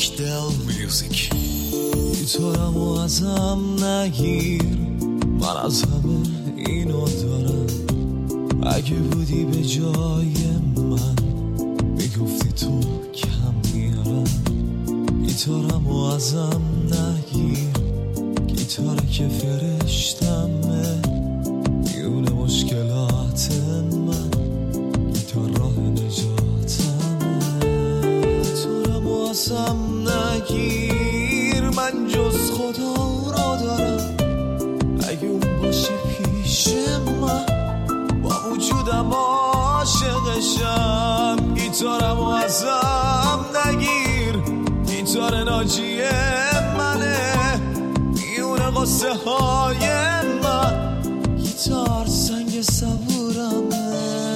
گیتارمو ازم نگیر، من از همه اینو دارم. اگه بودی به جای من میگفتی تو کم میارم. گیتارمو ازم نگیر، گیتار که فرشتمه میونه مشکلات من، گیتار راه نجاتمه. گیتارمو ازم نگیر، من جز خدا را دارم. اگه اون باشه پیش من با وجودم عاشقشم. گیتارمو ازم نگیر، گیتار ناجی منه میونه قصه های من، گیتار سنگ صبورمه.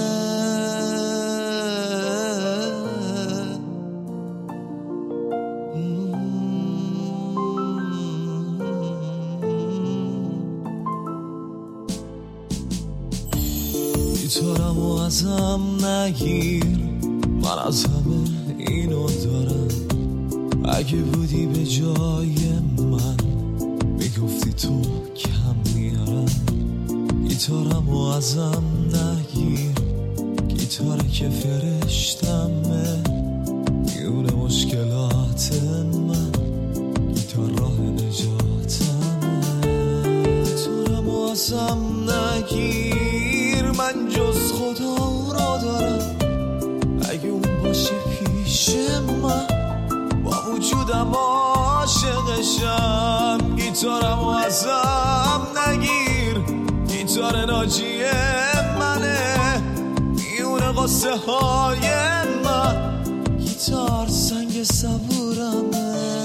گیتارمو ازم نگیر، من از همه اینو دارم. اگه بودی به جای من میگفتی تو کم میارم. گیتارمو ازم نگیر، گیتار که فرشتمه میونه مشکلات من، گیتار راه نجاتمه. گیتارمو ازم نگیر، من جز خدا را دارم. اگه اون باشه پیش من با وجودم عاشقشم. گیتارمو ازم نگیر، گیتار ناجی منه میونه قصه های من، گیتار سنگ صبورمه.